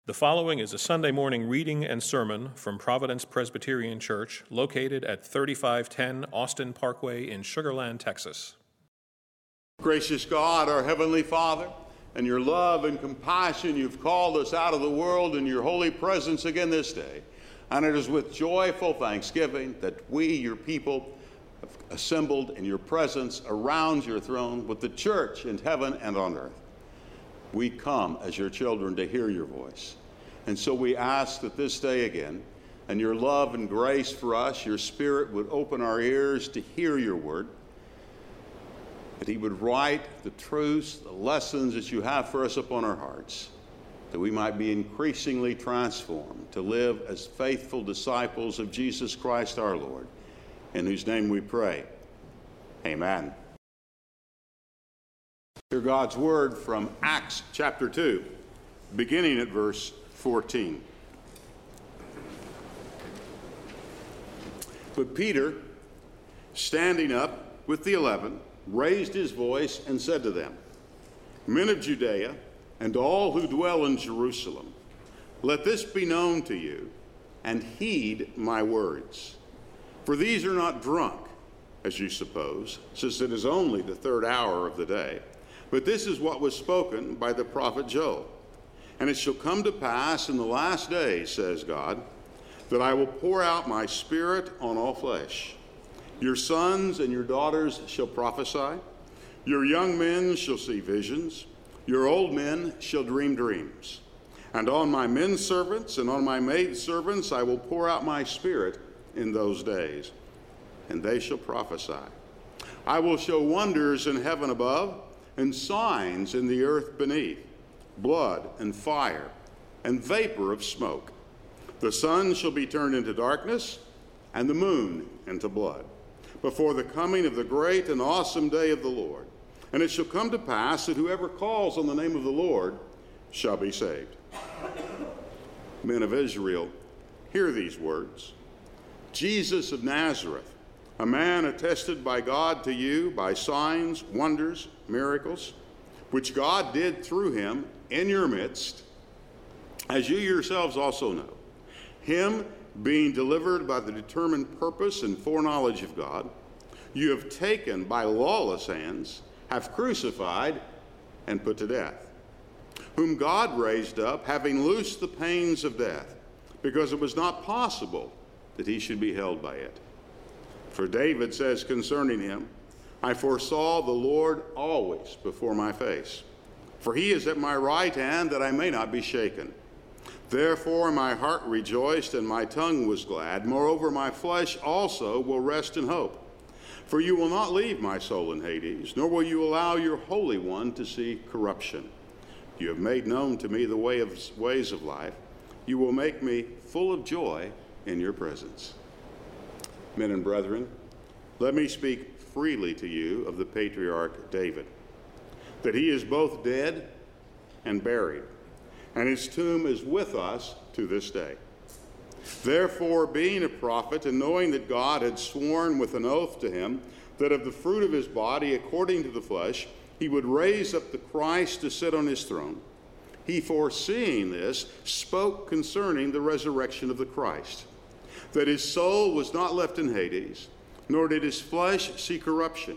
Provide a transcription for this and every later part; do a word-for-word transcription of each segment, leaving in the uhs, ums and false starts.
The following is a Sunday morning reading and sermon from Providence Presbyterian Church, located at thirty-five ten Austin Parkway in Sugar Land, Texas. Gracious God, our Heavenly Father, in your love and compassion, you've called us out of the world in your holy presence again this day. And it is with joyful thanksgiving that we, your people, have assembled in your presence around your throne with the church in heaven and on earth. We come as your children to hear your voice. And so we ask that this day again, and your love and grace for us, your Spirit would open our ears to hear your word, that he would write the truths, the lessons that you have for us upon our hearts, that we might be increasingly transformed to live as faithful disciples of Jesus Christ our Lord, in whose name we pray. Amen. Hear God's word from Acts chapter two, beginning at verse fourteen. But Peter, standing up with the eleven, raised his voice and said to them, Men of Judea, and all who dwell in Jerusalem, let this be known to you, and heed my words. For these are not drunk, as you suppose, since it is only the third hour of the day. But this is what was spoken by the prophet Joel. And it shall come to pass in the last days, says God, that I will pour out my Spirit on all flesh. Your sons and your daughters shall prophesy. Your young men shall see visions. Your old men shall dream dreams. And on my men servants and on my maid servants I will pour out my Spirit in those days, and they shall prophesy. I will show wonders in heaven above and signs in the earth beneath, blood and fire and vapor of smoke. The sun shall be turned into darkness and the moon into blood, before the coming of the great and awesome day of the Lord. And it shall come to pass that whoever calls on the name of the Lord shall be saved. Men of Israel, hear these words. Jesus of Nazareth, a man attested by God to you by signs, wonders, miracles, which God did through him in your midst, as you yourselves also know. Him being delivered by the determined purpose and foreknowledge of God, you have taken by lawless hands, have crucified and put to death, whom God raised up, having loosed the pains of death, because it was not possible that he should be held by it. For David says concerning him, I foresaw the Lord always before my face, for he is at my right hand that I may not be shaken. Therefore my heart rejoiced and my tongue was glad. Moreover, my flesh also will rest in hope. For you will not leave my soul in Hades, nor will you allow your Holy One to see corruption. You have made known to me the way of, ways of life. You will make me full of joy in your presence. Men and brethren, let me speak freely to you of the patriarch David, that he is both dead and buried, and his tomb is with us to this day. Therefore, being a prophet, and knowing that God had sworn with an oath to him that of the fruit of his body, according to the flesh, he would raise up the Christ to sit on his throne, he, foreseeing this, spoke concerning the resurrection of the Christ, that his soul was not left in Hades, nor did his flesh see corruption.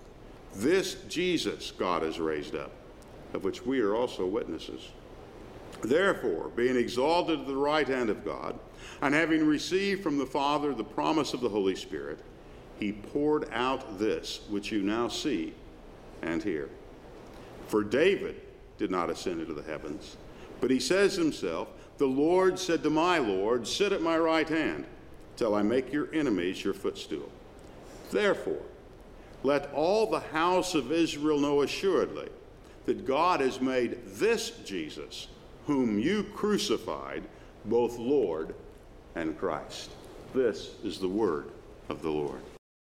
This Jesus God has raised up, of which we are also witnesses. Therefore, being exalted to the right hand of God, and having received from the Father the promise of the Holy Spirit, he poured out this which you now see and hear. For David did not ascend into the heavens, but he says himself, the Lord said to my Lord, sit at my right hand, till I make your enemies your footstool. Therefore, let all the house of Israel know assuredly that God has made this Jesus, whom you crucified, both Lord and Christ. This is the word of the Lord.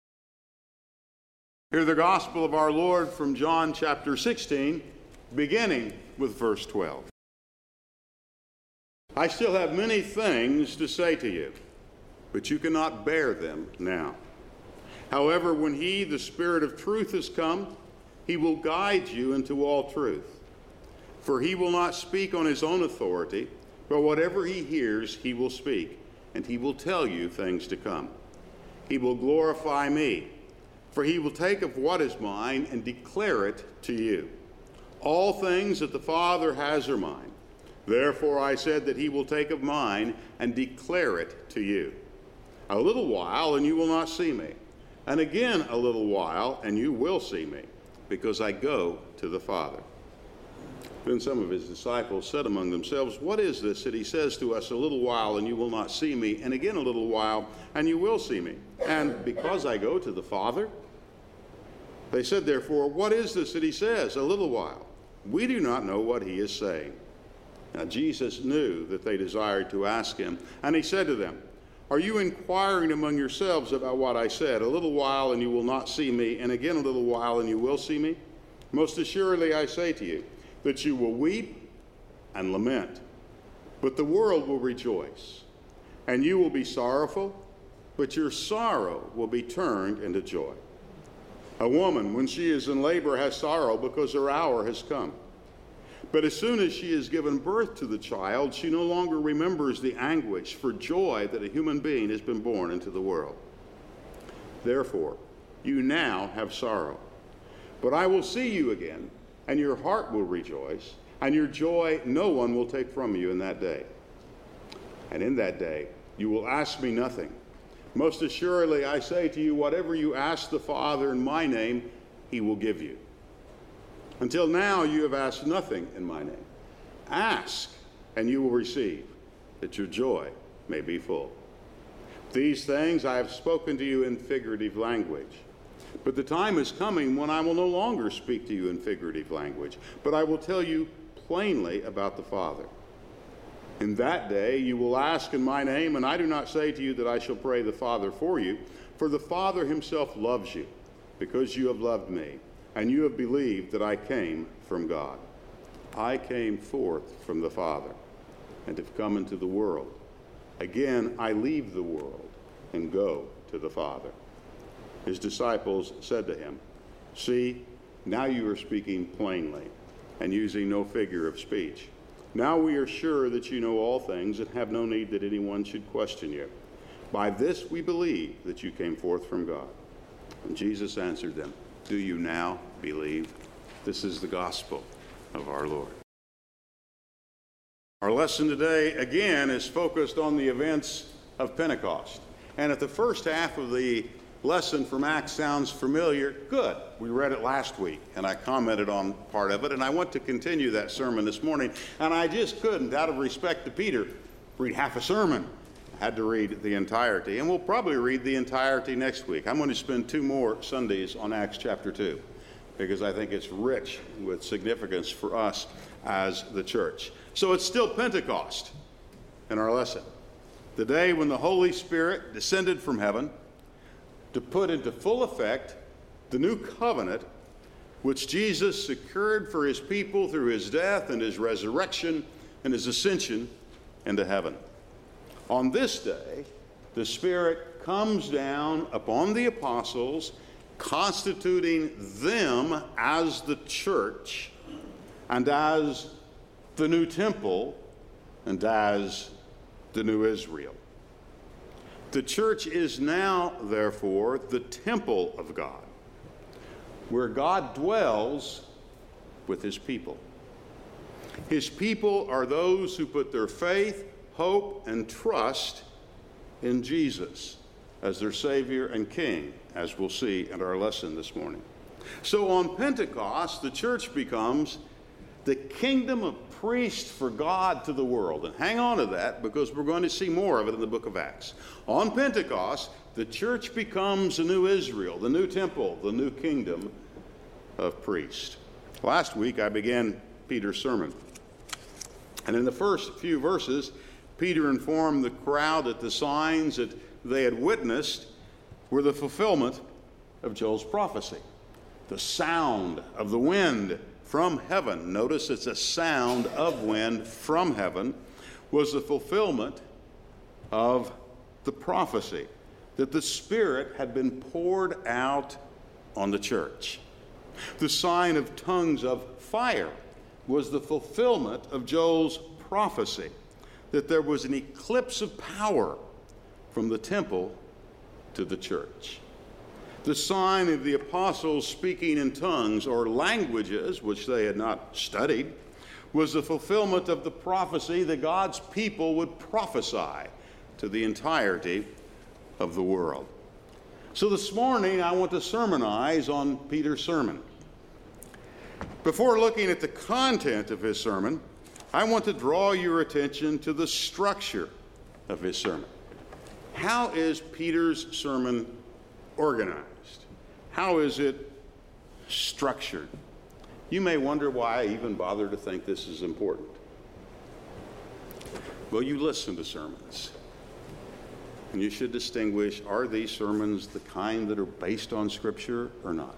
Hear the gospel of our Lord from John chapter sixteen, beginning with verse twelve. I still have many things to say to you, but you cannot bear them now. However, when he, the Spirit of truth, has come, he will guide you into all truth. For he will not speak on his own authority, But whatever he hears, he will speak, and he will tell you things to come. He will glorify me, for he will take of what is mine and declare it to you. All things that the Father has are mine. Therefore I said that he will take of mine and declare it to you. A little while, and you will not see me. And again a little while, and you will see me, because I go to the Father. Then some of his disciples said among themselves, what is this that he says to us, a little while, and you will not see me, and again a little while, and you will see me? And because I go to the Father? They said, therefore, what is this that he says, a little while? We do not know what he is saying. Now Jesus knew that they desired to ask him, and he said to them, are you inquiring among yourselves about what I said? A little while and you will not see me, and again a little while and you will see me? Most assuredly I say to you, that you will weep and lament, but the world will rejoice. And you will be sorrowful, but your sorrow will be turned into joy. A woman, when she is in labor, has sorrow because her hour has come. But as soon as she has given birth to the child, she no longer remembers the anguish for joy that a human being has been born into the world. Therefore, you now have sorrow. But I will see you again, and your heart will rejoice, and your joy no one will take from you in that day. And in that day, you will ask me nothing. Most assuredly, I say to you, whatever you ask the Father in my name, he will give you. Until now, you have asked nothing in my name. Ask, and you will receive, that your joy may be full. These things I have spoken to you in figurative language. But the time is coming when I will no longer speak to you in figurative language, but I will tell you plainly about the Father. In that day you will ask in my name, and I do not say to you that I shall pray the Father for you, for the Father himself loves you, because you have loved me, and you have believed that I came from God. I came forth from the Father, and have come into the world. Again I leave the world, and go to the Father. His disciples said to him, see, now you are speaking plainly, and using no figure of speech. Now we are sure that you know all things, and have no need that anyone should question you. By this we believe that you came forth from God. And Jesus answered them, do you now believe? This is the gospel of our Lord. Our lesson today, again, is focused on the events of Pentecost. And at the first half of the lesson from Acts sounds familiar, good. We read it last week, and I commented on part of it, and I want to continue that sermon this morning, and I just couldn't, out of respect to Peter, read half a sermon. I had to read the entirety, and we'll probably read the entirety next week. I'm going to spend two more Sundays on Acts chapter two, because I think it's rich with significance for us as the church. So it's still Pentecost in our lesson, the day when the Holy Spirit descended from heaven to put into full effect the new covenant which Jesus secured for his people through his death and his resurrection and his ascension into heaven. On this day, the Spirit comes down upon the apostles, constituting them as the church and as the new temple and as the new Israel. The church is now, therefore, the temple of God, where God dwells with his people. His people are those who put their faith, hope, and trust in Jesus as their Savior and King, as we'll see in our lesson this morning. So on Pentecost, the church becomes the kingdom of priests for God to the world. And hang on to that, because we're going to see more of it in the book of Acts. On Pentecost, the church becomes the new Israel, the new temple, the new kingdom of priests. Last week, I began Peter's sermon. And in the first few verses, Peter informed the crowd that the signs that they had witnessed were the fulfillment of Joel's prophecy. The sound of the wind from heaven, notice it's a sound of wind from heaven, was the fulfillment of the prophecy that the Spirit had been poured out on the church. The sign of tongues of fire was the fulfillment of Joel's prophecy that there was an eclipse of power from the temple to the church. The sign of the apostles speaking in tongues or languages which they had not studied was the fulfillment of the prophecy that God's people would prophesy to the entirety of the world. So this morning I want to sermonize on Peter's sermon. Before looking at the content of his sermon, I want to draw your attention to the structure of his sermon. How is Peter's sermon organized? How is it structured? You may wonder why I even bother to think this is important. Well, you listen to sermons, and you should distinguish, are these sermons the kind that are based on Scripture or not?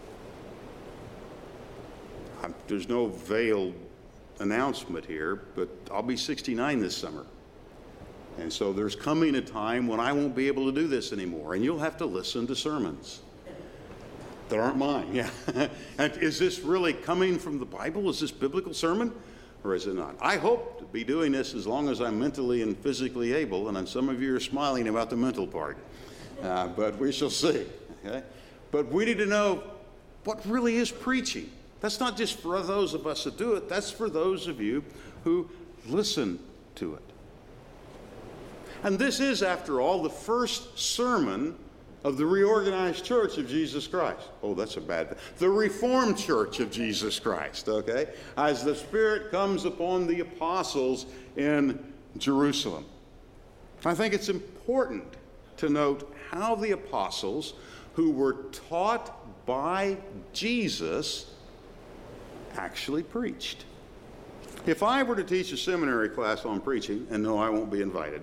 I'm, there's no veiled announcement here, but I'll be sixty-nine this summer. And so there's coming a time when I won't be able to do this anymore, and you'll have to listen to sermons that aren't mine. Yeah. And is this really coming from the Bible? Is this biblical sermon, or is it not? I hope to be doing this as long as I'm mentally and physically able, and some of you are smiling about the mental part, uh, but we shall see. Okay? But we need to know what really is preaching. That's not just for those of us that do it. That's for those of you who listen to it. And this is, after all, the first sermon of the reorganized Church of Jesus Christ. Oh, that's a bad thing. The Reformed Church of Jesus Christ, okay? As the Spirit comes upon the apostles in Jerusalem. I think it's important to note how the apostles, who were taught by Jesus, actually preached. If I were to teach a seminary class on preaching, and no, I won't be invited,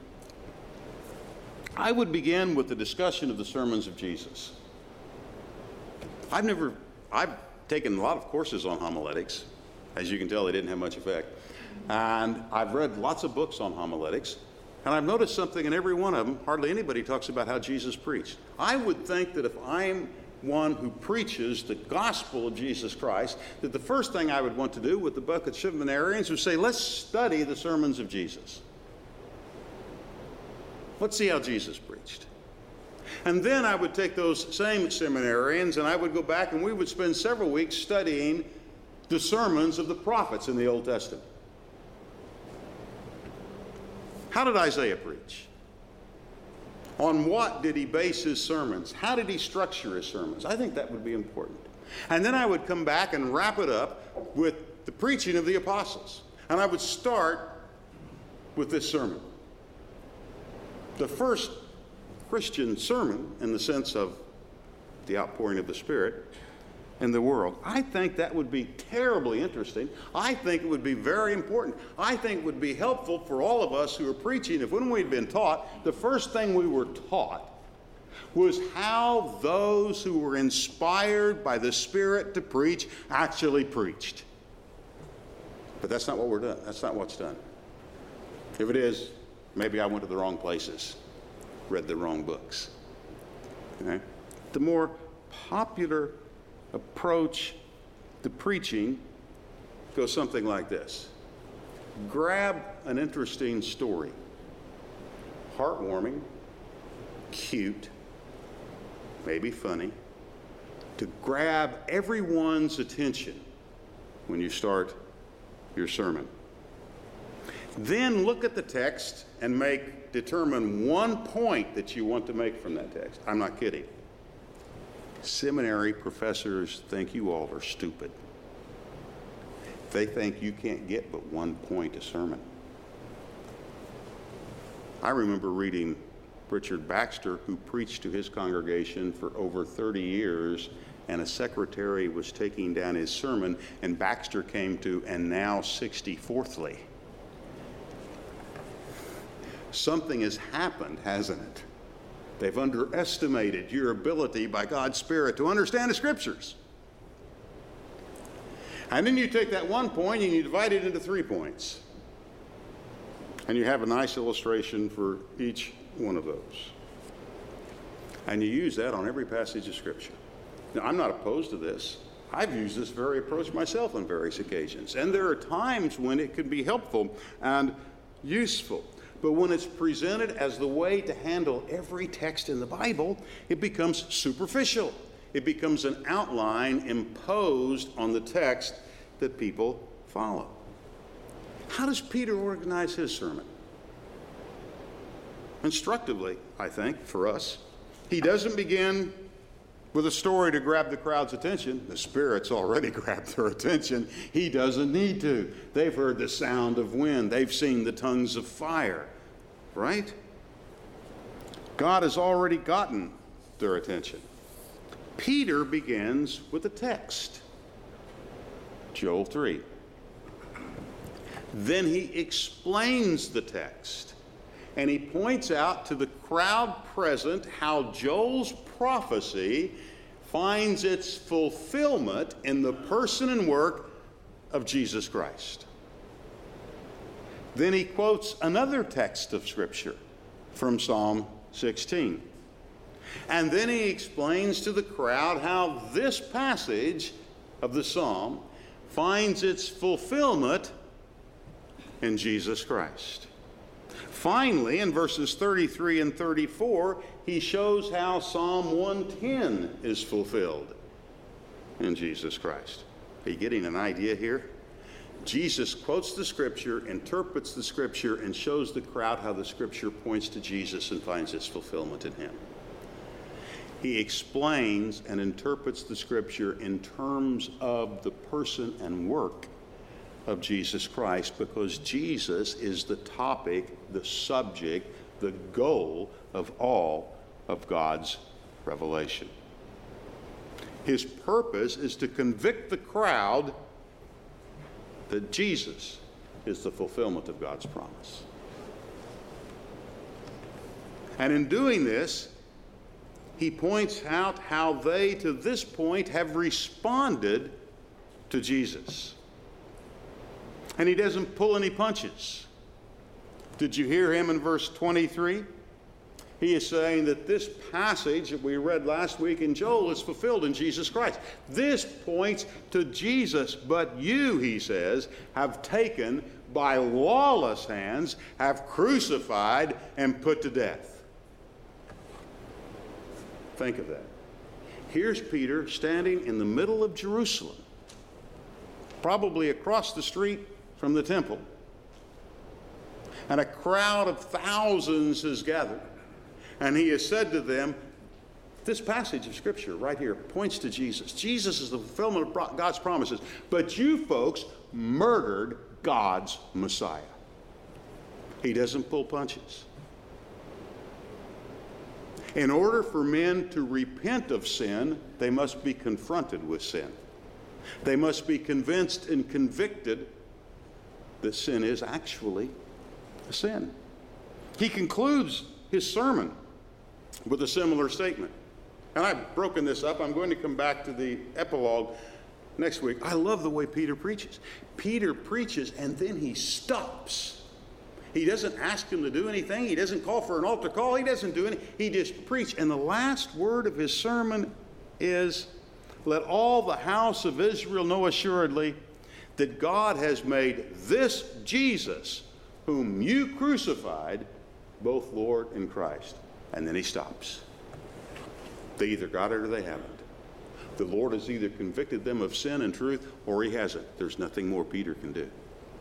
I would begin with the discussion of the sermons of Jesus. I've never, I've taken a lot of courses on homiletics. As you can tell, they didn't have much effect. And I've read lots of books on homiletics. And I've noticed something in every one of them. Hardly anybody talks about how Jesus preached. I would think that if I'm one who preaches the gospel of Jesus Christ, that the first thing I would want to do with the book of seminarians would say, let's study the sermons of Jesus. Let's see how Jesus preached. And then I would take those same seminarians and I would go back and we would spend several weeks studying the sermons of the prophets in the Old Testament. How did Isaiah preach? On what did he base his sermons? How did he structure his sermons? I think that would be important. And then I would come back and wrap it up with the preaching of the apostles. And I would start with this sermon. The first Christian sermon, in the sense of the outpouring of the Spirit in the world. I think that would be terribly interesting. I think it would be very important. I think it would be helpful for all of us who are preaching if when we'd been taught, the first thing we were taught was how those who were inspired by the Spirit to preach actually preached. But that's not what we're done. That's not what's done. If it is, maybe I went to the wrong places, read the wrong books. Okay? The more popular approach to preaching goes something like this. Grab an interesting story, heartwarming, cute, maybe funny, to grab everyone's attention when you start your sermon. Then look at the text and make, determine one point that you want to make from that text. I'm not kidding. Seminary professors think you all are stupid. They think you can't get but one point a sermon. I remember reading Richard Baxter, who preached to his congregation for over thirty years, and a secretary was taking down his sermon, and Baxter came to, and now sixty-fourthly. Something has happened, hasn't it? They've underestimated your ability by God's Spirit to understand the Scriptures. And then you take that one point and you divide it into three points. And you have a nice illustration for each one of those. And you use that on every passage of Scripture. Now, I'm not opposed to this. I've used this very approach myself on various occasions. And there are times when it can be helpful. And useful. But when it's presented as the way to handle every text in the Bible, it becomes superficial. It becomes an outline imposed on the text that people follow. How does Peter organize his sermon? Instructively, I think, for us. He doesn't begin with a story to grab the crowd's attention. The Spirit's already grabbed their attention. He doesn't need to. They've heard the sound of wind. They've seen the tongues of fire. Right? God has already gotten their attention. Peter begins with a text. Joel three. Then he explains the text, and he points out to the crowd present how Joel's prophecy finds its fulfillment in the person and work of Jesus Christ. Then he quotes another text of Scripture from Psalm sixteen. And then he explains to the crowd how this passage of the Psalm finds its fulfillment in Jesus Christ. Finally, in verses thirty-three and thirty-four, he shows how Psalm one ten is fulfilled in Jesus Christ. Are you getting an idea here? Jesus quotes the Scripture, interprets the Scripture, and shows the crowd how the Scripture points to Jesus and finds its fulfillment in him. He explains and interprets the Scripture in terms of the person and work of Jesus Christ, because Jesus is the topic, the subject, the goal of all of God's revelation. His purpose is to convict the crowd that Jesus is the fulfillment of God's promise. And in doing this, he points out how they, to this point, have responded to Jesus. And he doesn't pull any punches. Did you hear him in verse twenty-three? He is saying that this passage that we read last week in Joel is fulfilled in Jesus Christ. This points to Jesus, but you, he says, have taken by lawless hands, have crucified and put to death. Think of that. Here's Peter standing in the middle of Jerusalem, probably across the street from the temple, and a crowd of thousands has gathered. And he has said to them, this passage of Scripture right here points to Jesus. Jesus is the fulfillment of God's promises. But you folks murdered God's Messiah. He doesn't pull punches. In order for men to repent of sin, they must be confronted with sin. They must be convinced and convicted that sin is actually a sin. He concludes his sermon with a similar statement. And I've broken this up. I'm going to come back to the epilogue next week. I love the way Peter preaches. Peter preaches and then he stops. He doesn't ask him to do anything. He doesn't call for an altar call. He doesn't do anything. He just preaches. And the last word of his sermon is, let all the house of Israel know assuredly that God has made this Jesus, whom you crucified, both Lord and Christ. And then he stops. They either got it or they haven't. The Lord has either convicted them of sin and truth, or he hasn't. There's nothing more Peter can do.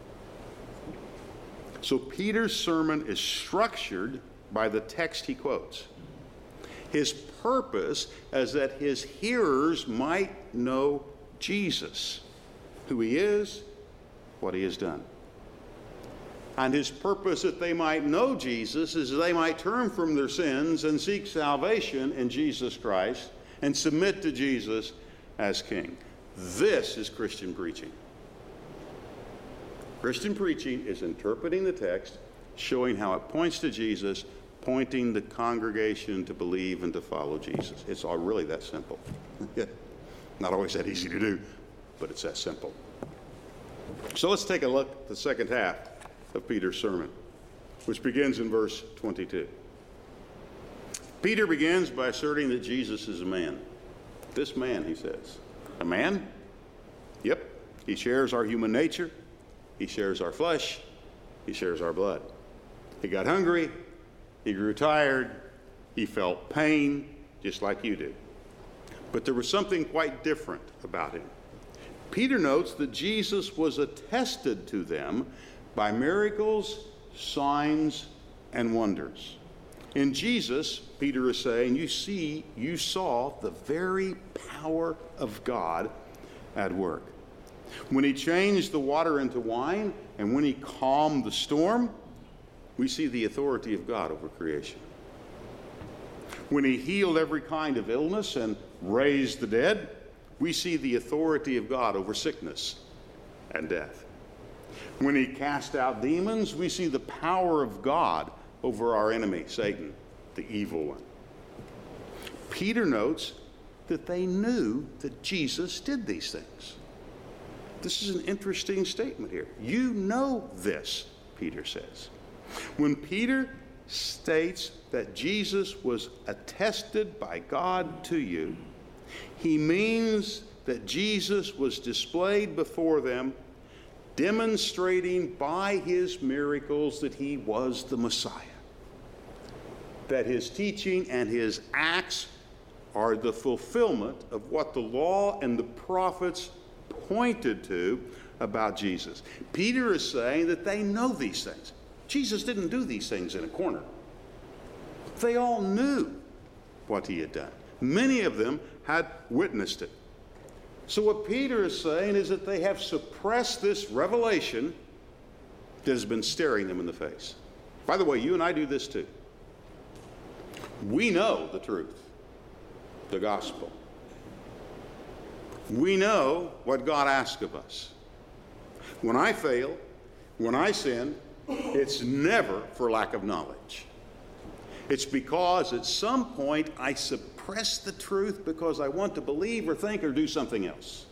So Peter's sermon is structured by the text he quotes. His purpose is that his hearers might know Jesus, who he is, what he has done. And his purpose that they might know Jesus is that they might turn from their sins and seek salvation in Jesus Christ and submit to Jesus as King. This is Christian preaching. Christian preaching is interpreting the text, showing how it points to Jesus, pointing the congregation to believe and to follow Jesus. It's all really that simple. Not always that easy to do, but it's that simple. So let's take a look at the second half of Peter's sermon, which begins in verse twenty-two. Peter begins by asserting that Jesus is a man. This man, he says. A man? Yep. He shares our human nature. He shares our flesh. He shares our blood. He got hungry, he grew tired, he felt pain, just like you do. But there was something quite different about him. Peter notes that Jesus was attested to them by miracles, signs, and wonders. In Jesus, Peter is saying, you see, you saw the very power of God at work. When he changed the water into wine, and when he calmed the storm, we see the authority of God over creation. When he healed every kind of illness and raised the dead, we see the authority of God over sickness and death. When he cast out demons, we see the power of God over our enemy, Satan, the evil one. Peter notes that they knew that Jesus did these things. This is an interesting statement here. You know this, Peter says. When Peter states that Jesus was attested by God to you, he means that Jesus was displayed before them, demonstrating by his miracles that he was the Messiah. That his teaching and his acts are the fulfillment of what the law and the prophets pointed to about Jesus. Peter is saying that they know these things. Jesus didn't do these things in a corner. They all knew what he had done. Many of them had witnessed it. So what Peter is saying is that they have suppressed this revelation that has been staring them in the face. By the way, you and I do this too. We know the truth, the gospel. We know what God asks of us. When I fail, when I sin, it's never for lack of knowledge. It's because at some point I suppress the truth because I want to believe or think or do something else.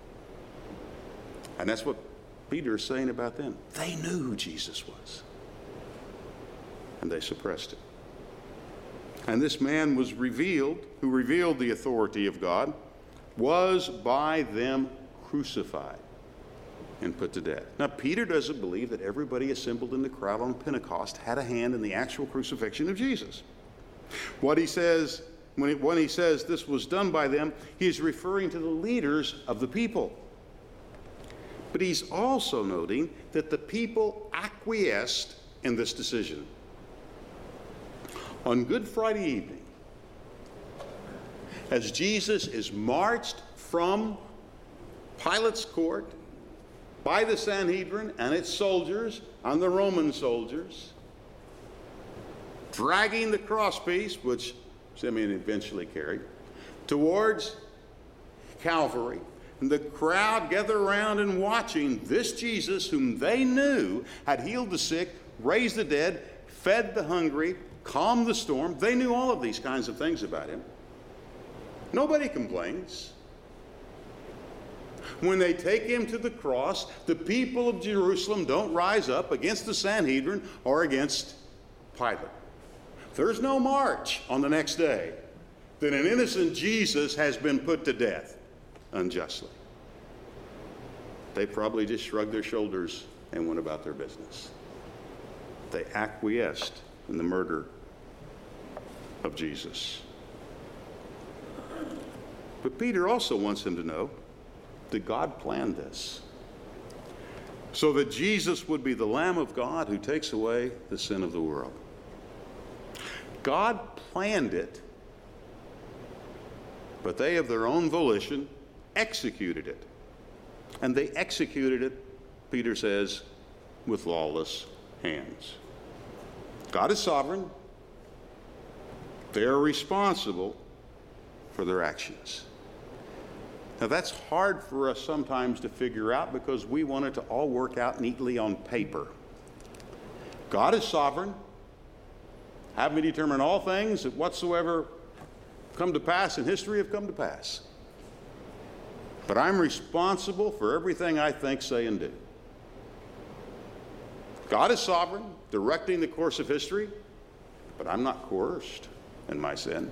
And that's what Peter is saying about them. They knew who Jesus was. And they suppressed it. And this man was revealed, who revealed the authority of God, was by them crucified and put to death. Now, Peter doesn't believe that everybody assembled in the crowd on Pentecost had a hand in the actual crucifixion of Jesus. What he says, when he, when he says this was done by them, he's referring to the leaders of the people. But he's also noting that the people acquiesced in this decision. On Good Friday evening, as Jesus is marched from Pilate's court by the Sanhedrin and its soldiers and the Roman soldiers, dragging the crosspiece, which Simeon eventually carried, towards Calvary, and the crowd gathered around and watching this Jesus, whom they knew had healed the sick, raised the dead, fed the hungry, calmed the storm. They knew all of these kinds of things about him. Nobody complains. When they take him to the cross, the people of Jerusalem don't rise up against the Sanhedrin or against Pilate. There's no march on the next day that an innocent Jesus has been put to death unjustly. They probably just shrugged their shoulders and went about their business. They acquiesced in the murder of Jesus. But Peter also wants him to know that God planned this so that Jesus would be the Lamb of God who takes away the sin of the world. God planned it, but they of their own volition executed it. And they executed it, Peter says, with lawless hands. God is sovereign. They are responsible for their actions. Now that's hard for us sometimes to figure out because we want it to all work out neatly on paper. God is sovereign, having determined all things that whatsoever come to pass in history have come to pass. But I'm responsible for everything I think, say, and do. God is sovereign, directing the course of history, but I'm not coerced in my sin.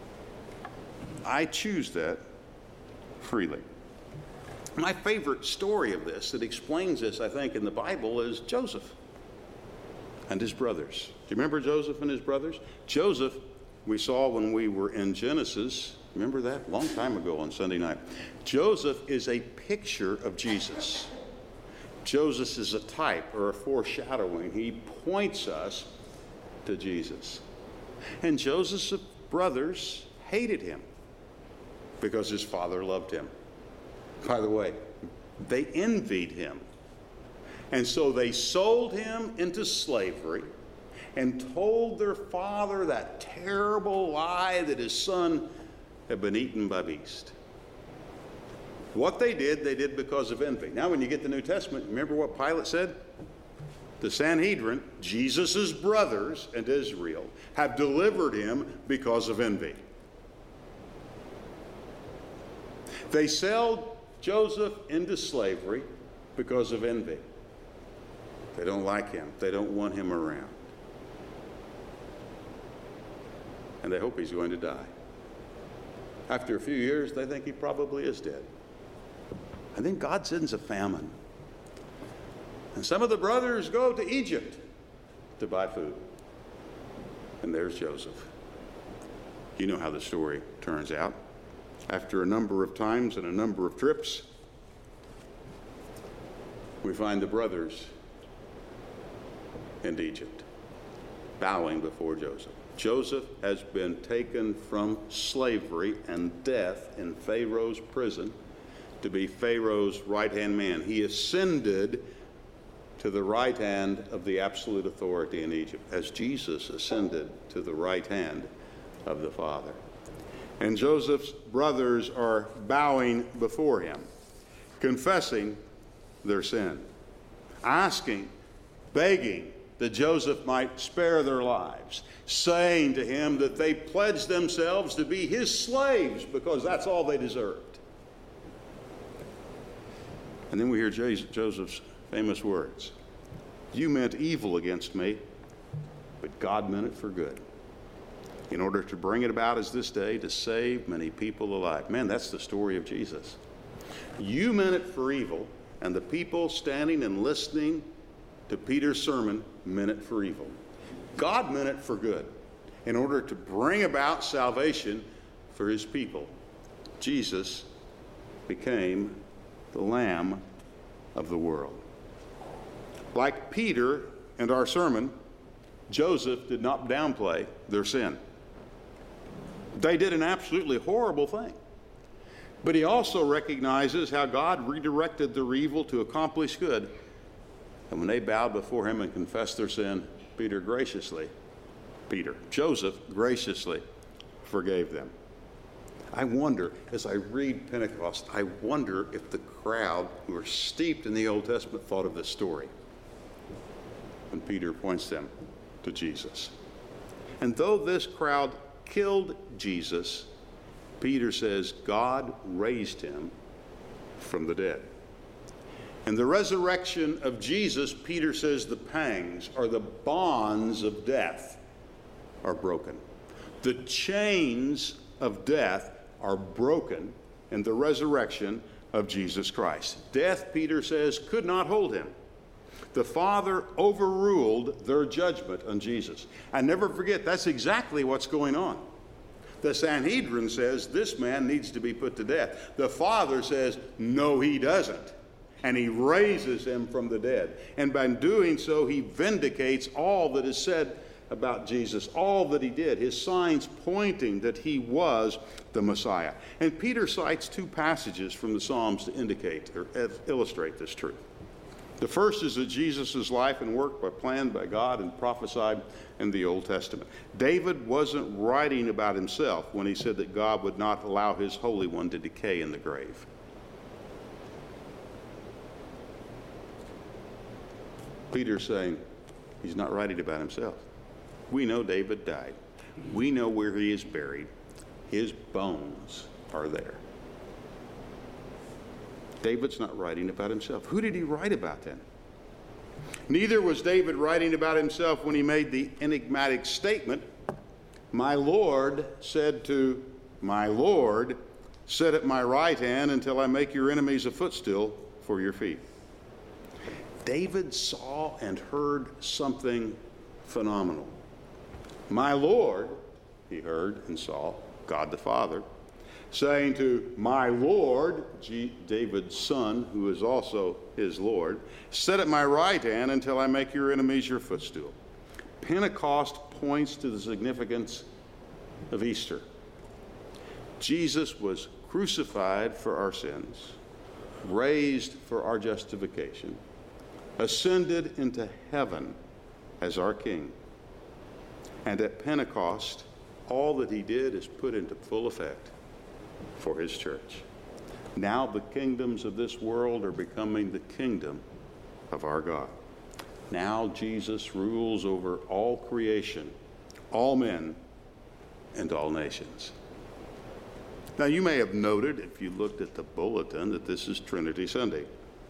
I choose that freely. My favorite story of this that explains this, I think, in the Bible is Joseph. and his brothers. Do you remember Joseph and his brothers? Joseph, we saw when we were in Genesis. Remember that? A long time ago on Sunday night. Joseph is a picture of Jesus. Joseph is a type or a foreshadowing. He points us to Jesus. And Joseph's brothers hated him because his father loved him. By the way, they envied him. And so they sold him into slavery and told their father that terrible lie that his son had been eaten by beasts. What they did, they did because of envy. Now, when you get the New Testament, remember what Pilate said? The Sanhedrin, Jesus' brothers and Israel, have delivered him because of envy. They sell Joseph into slavery because of envy. They don't like him. They don't want him around. And they hope he's going to die. After a few years, they think he probably is dead. And then God sends a famine. And some of the brothers go to Egypt to buy food. And there's Joseph. You know how the story turns out. After a number of times and a number of trips, we find the brothers in Egypt, bowing before Joseph. Joseph has been taken from slavery and death in Pharaoh's prison to be Pharaoh's right-hand man. He ascended to the right hand of the absolute authority in Egypt, as Jesus ascended to the right hand of the Father. And Joseph's brothers are bowing before him, confessing their sin, asking, begging that Joseph might spare their lives, saying to him that they pledged themselves to be his slaves because that's all they deserved. And then we hear Joseph's famous words, "You meant evil against me, but God meant it for good, in order to bring it about as this day to save many people alive." Man, that's the story of Jesus. You meant it for evil, and the people standing and listening to Peter's sermon meant it for evil. God meant it for good, in order to bring about salvation for his people. Jesus became the Lamb of the world. Like Peter and our sermon, Joseph did not downplay their sin. They did an absolutely horrible thing. But he also recognizes how God redirected their evil to accomplish good. And when they bowed before him and confessed their sin, Peter graciously, Peter, Joseph graciously forgave them. I wonder, as I read Pentecost, I wonder if the crowd who are steeped in the Old Testament thought of this story when Peter points them to Jesus. And though this crowd killed Jesus, Peter says God raised him from the dead. And the resurrection of Jesus, Peter says the pangs or the bonds of death are broken. The chains of death are broken in the resurrection of Jesus Christ. Death, Peter says, could not hold him. The Father overruled their judgment on Jesus. And never forget, that's exactly what's going on. The Sanhedrin says this man needs to be put to death. The Father says, no, he doesn't. And he raises him from the dead. And by doing so, he vindicates all that is said about Jesus, all that he did, his signs pointing that he was the Messiah. And Peter cites two passages from the Psalms to indicate or illustrate this truth. The first is that Jesus' life and work were planned by God and prophesied in the Old Testament. David wasn't writing about himself when he said that God would not allow his Holy One to decay in the grave. Peter's saying he's not writing about himself. We know David died. We know where he is buried. His bones are there. David's not writing about himself. Who did he write about then? Neither was David writing about himself when he made the enigmatic statement, "My Lord said to my Lord, sit at my right hand until I make your enemies a footstool for your feet." David saw and heard something phenomenal. My Lord, he heard and saw God the Father saying to my Lord, G- David's son, who is also his Lord, sit at my right hand until I make your enemies your footstool. Pentecost points to the significance of Easter. Jesus was crucified for our sins, raised for our justification, ascended into heaven as our King. And at Pentecost, all that he did is put into full effect for his church. Now the kingdoms of this world are becoming the kingdom of our God. Now Jesus rules over all creation, all men, and all nations. Now you may have noted, if you looked at the bulletin, that this is Trinity Sunday.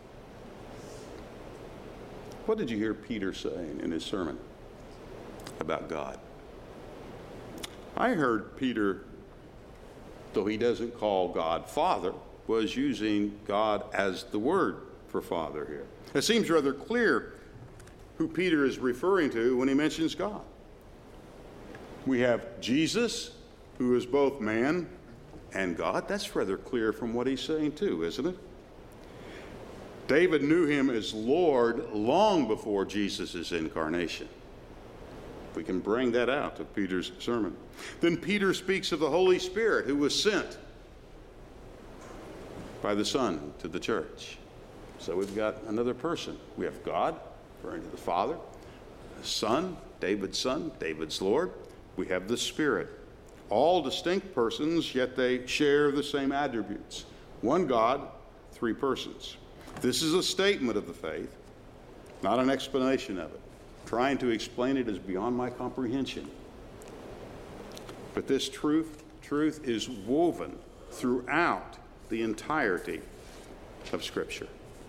What did you hear Peter saying in his sermon about God? I heard Peter, though he doesn't call God Father, was using God as the word for Father here. It seems rather clear who Peter is referring to when he mentions God. We have Jesus, who is both man and God. That's rather clear from what he's saying too, isn't it? David knew him as Lord long before Jesus' incarnation. We can bring that out of Peter's sermon. Then Peter speaks of the Holy Spirit who was sent by the Son to the church. So we've got another person. We have God, referring to the Father, the Son, David's Son, David's Lord. We have the Spirit. All distinct persons, yet they share the same attributes. One God, three persons. This is a statement of the faith, not an explanation of it. Trying to explain it is beyond my comprehension. But this truth, truth is woven throughout the entirety of Scripture.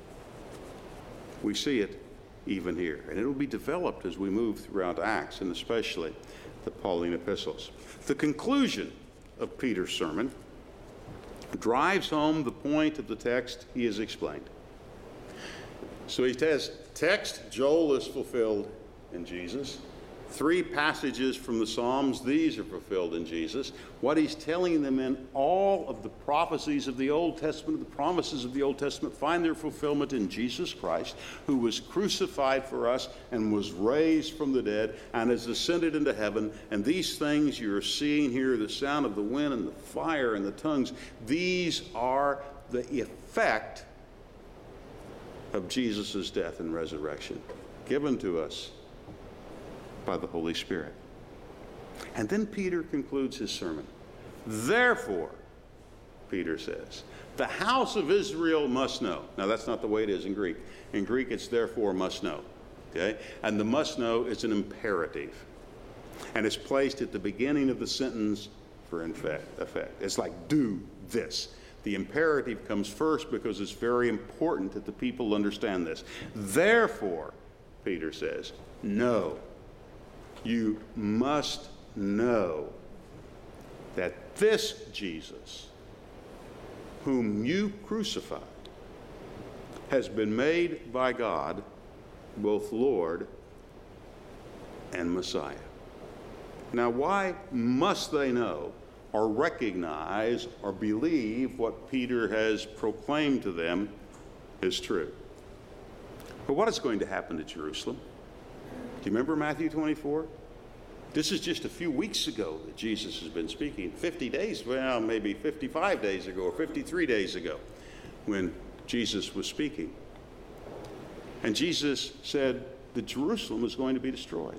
We see it even here, and it will be developed as we move throughout Acts, and especially the Pauline epistles. The conclusion of Peter's sermon drives home the point of the text he has explained. So he says, text, Joel is fulfilled in Jesus. Three passages from the Psalms, these are fulfilled in Jesus. What he's telling them in all of the prophecies of the Old Testament, the promises of the Old Testament, find their fulfillment in Jesus Christ, who was crucified for us and was raised from the dead and has ascended into heaven. And these things you're seeing here, the sound of the wind and the fire and the tongues, these are the effect of Jesus' death and resurrection, given to us by the Holy Spirit. And then Peter concludes his sermon. Therefore, Peter says, the house of Israel must know. Now, that's not the way it is in Greek. In Greek, it's therefore must know. Okay? And the must know is an imperative. And it's placed at the beginning of the sentence for effect. It's like, do this. The imperative comes first because it's very important that the people understand this. Therefore, Peter says, know. You must know that this Jesus, whom you crucified, has been made by God both Lord and Messiah. Now, why must they know or recognize or believe what Peter has proclaimed to them is true? But what is going to happen to Jerusalem? Do you remember Matthew twenty-four? This is just a few weeks ago that Jesus has been speaking. fifty days, well, maybe fifty-five days ago or fifty-three days ago when Jesus was speaking. And Jesus said that Jerusalem is going to be destroyed.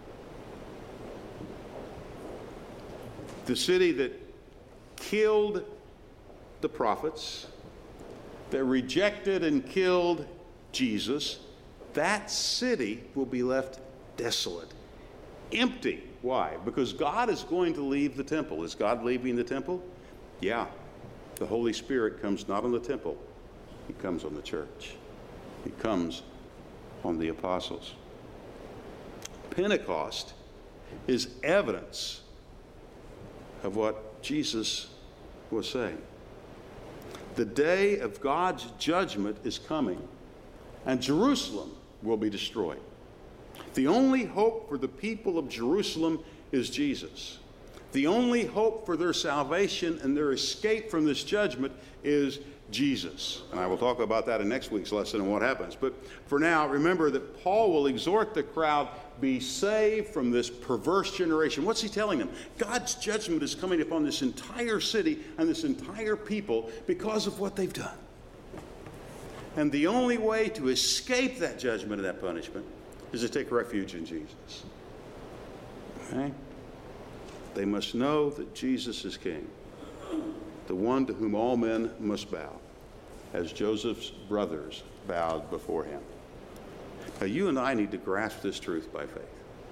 The city that killed the prophets, that rejected and killed Jesus, that city will be left desolate, empty. Why? Because God is going to leave the temple. Is God leaving the temple? Yeah. The Holy Spirit comes not on the temple. He comes on the church. He comes on the apostles. Pentecost is evidence of what Jesus was saying. The day of God's judgment is coming, and Jerusalem will be destroyed. The only hope for the people of Jerusalem is Jesus. The only hope for their salvation and their escape from this judgment is Jesus. And I will talk about that in next week's lesson and what happens. But for now, remember that Paul will exhort the crowd, be saved from this perverse generation. What's he telling them? God's judgment is coming upon this entire city and this entire people because of what they've done. And the only way to escape that judgment and that punishment is to take refuge in Jesus. Okay? They must know that Jesus is king, the one to whom all men must bow, as Joseph's brothers bowed before him. Now, you and I need to grasp this truth by faith.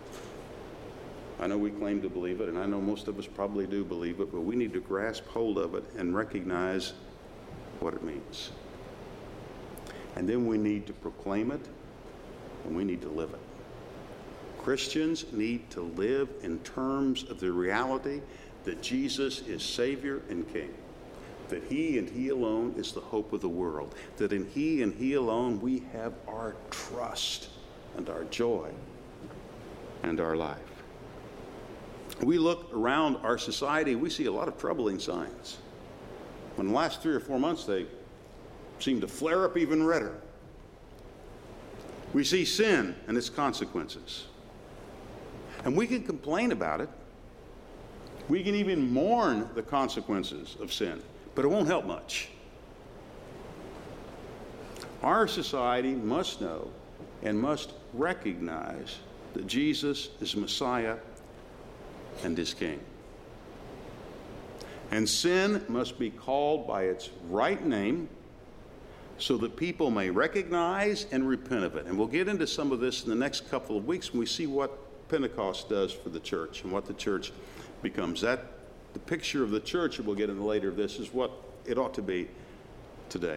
I know we claim to believe it, and I know most of us probably do believe it, but we need to grasp hold of it and recognize what it means. And then we need to proclaim it, and we need to live it. Christians need to live in terms of the reality that Jesus is Savior and King, that He and He alone is the hope of the world, that in He and He alone we have our trust and our joy and our life. We look around our society, we see a lot of troubling signs. In the last three or four months, they seem to flare up even redder. We see sin and its consequences. And we can complain about it. We can even mourn the consequences of sin, but it won't help much. Our society must know and must recognize that Jesus is Messiah and is King. And sin must be called by its right name so that people may recognize and repent of it. And we'll get into some of this in the next couple of weeks when we see what Pentecost does for the church and what the church becomes. That the picture of the church that we'll get into later of this is what it ought to be today.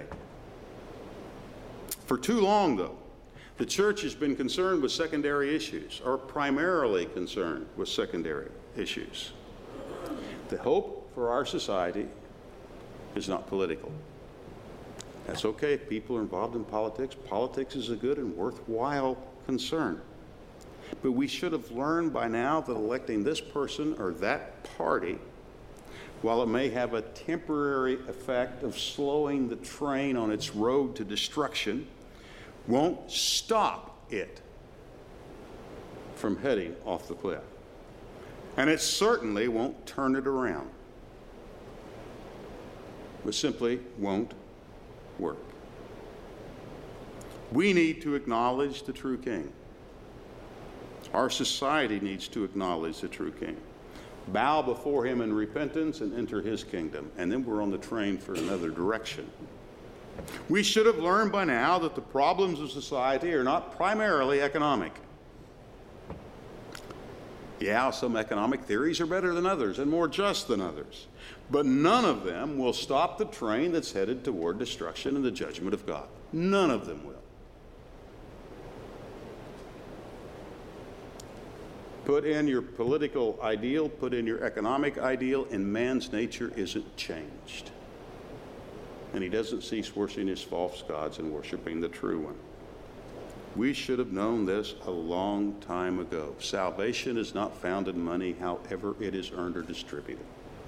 For too long, though, the church has been concerned with secondary issues, or primarily concerned with secondary issues. The hope for our society is not political. That's okay if people are involved in politics. Politics is a good and worthwhile concern. But we should have learned by now that electing this person or that party, while it may have a temporary effect of slowing the train on its road to destruction, won't stop it from heading off the cliff. And it certainly won't turn it around. It simply won't work. We need to acknowledge the true King. Our society needs to acknowledge the true King. Bow before him in repentance and enter his kingdom. And then we're on the train for another direction. We should have learned by now that the problems of society are not primarily economic. Yeah, some economic theories are better than others and more just than others. But none of them will stop the train that's headed toward destruction and the judgment of God. None of them will. Put in your political ideal, put in your economic ideal, and man's nature isn't changed. And he doesn't cease worshiping his false gods and worshiping the true one. We should have known this a long time ago. Salvation is not found in money, however it is earned or distributed.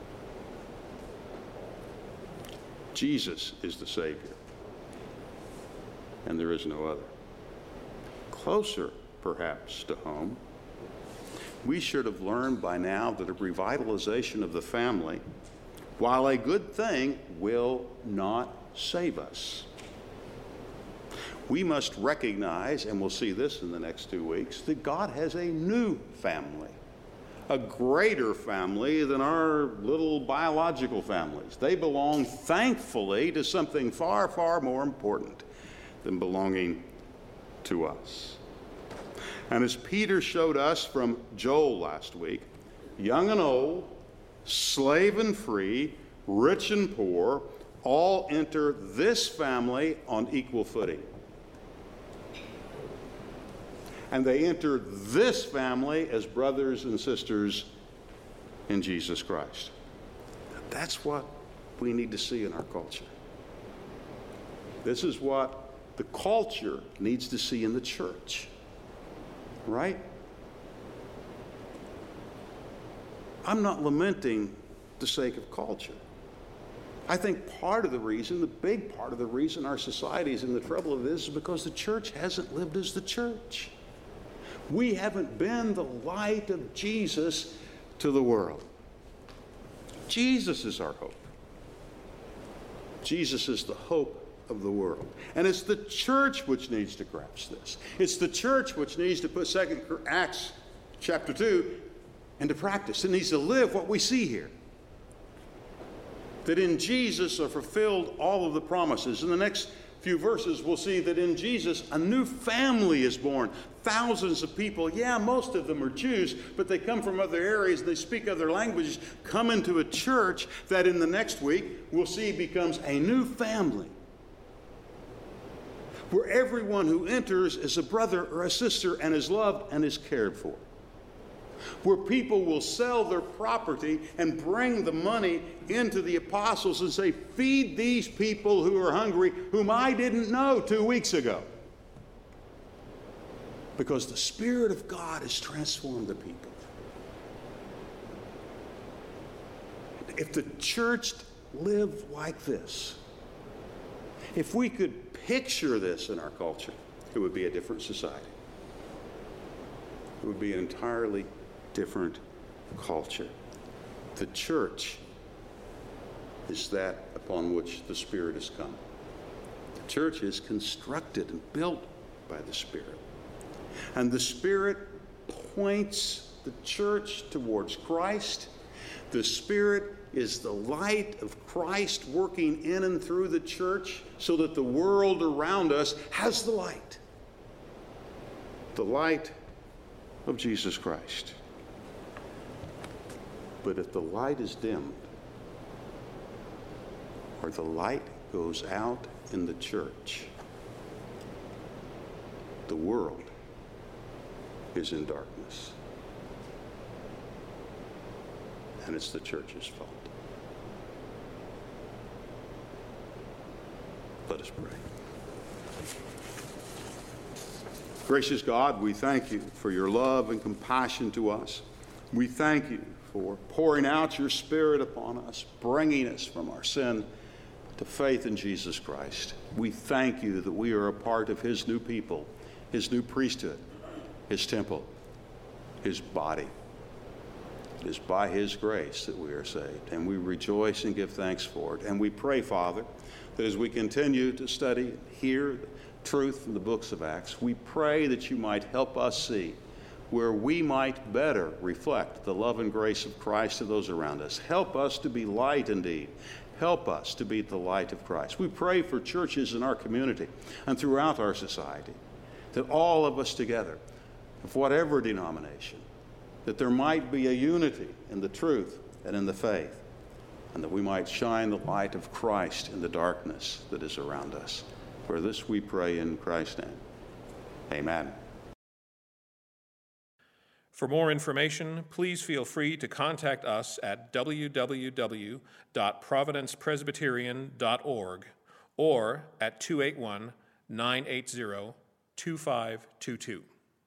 Jesus is the Savior, and there is no other. Closer, perhaps, to home, we should have learned by now that a revitalization of the family, while a good thing, will not save us. We must recognize, and we'll see this in the next two weeks, that God has a new family, a greater family than our little biological families. They belong, thankfully, to something far, far more important than belonging to us. And as Peter showed us from Joel last week, young and old, slave and free, rich and poor, all enter this family on equal footing. And they enter this family as brothers and sisters in Jesus Christ. That's what we need to see in our culture. This is what the culture needs to see in the church. right? I'm not lamenting the sake of culture. I think part of the reason, the big part of the reason our society is in the trouble of this is because the church hasn't lived as the church. We haven't been the light of Jesus to the world. Jesus is our hope. Jesus is the hope of the world. And it's the church which needs to grasp this. It's the church which needs to put Second Acts chapter two into practice. It needs to live what we see here. That in Jesus are fulfilled all of the promises. In the next few verses, we'll see that in Jesus, a new family is born. Thousands of people, yeah, most of them are Jews, but they come from other areas, they speak other languages, come into a church that in the next week we'll see becomes a new family, where everyone who enters is a brother or a sister and is loved and is cared for. Where people will sell their property and bring the money into the apostles and say, feed these people who are hungry, whom I didn't know two weeks ago. Because the Spirit of God has transformed the people. If the church lived like this, if we could picture this in our culture, it would be a different society. It would be an entirely different culture. The church is that upon which the Spirit has come. The church is constructed and built by the Spirit. And the Spirit points the church towards Christ. The Spirit is the light of Christ working in and through the church so that the world around us has the light. The light of Jesus Christ. But if the light is dimmed, or the light goes out in the church, the world is in darkness. And it's the church's fault. Let us pray. Gracious God, we thank you for your love and compassion to us. We thank you for pouring out your Spirit upon us, bringing us from our sin to faith in Jesus Christ. We thank you that we are a part of his new people, his new priesthood, his temple, his body. It is by his grace that we are saved, and we rejoice and give thanks for it. And we pray, Father, that as we continue to study, hear the truth from the books of Acts, we pray that you might help us see where we might better reflect the love and grace of Christ to those around us. Help us to be light indeed. Help us to be the light of Christ. We pray for churches in our community and throughout our society, that all of us together, of whatever denomination, that there might be a unity in the truth and in the faith, and that we might shine the light of Christ in the darkness that is around us. For this we pray in Christ's name. Amen. For more information, please feel free to contact us at w w w dot providence presbyterian dot org or at two eight one, nine eight zero, two five two two.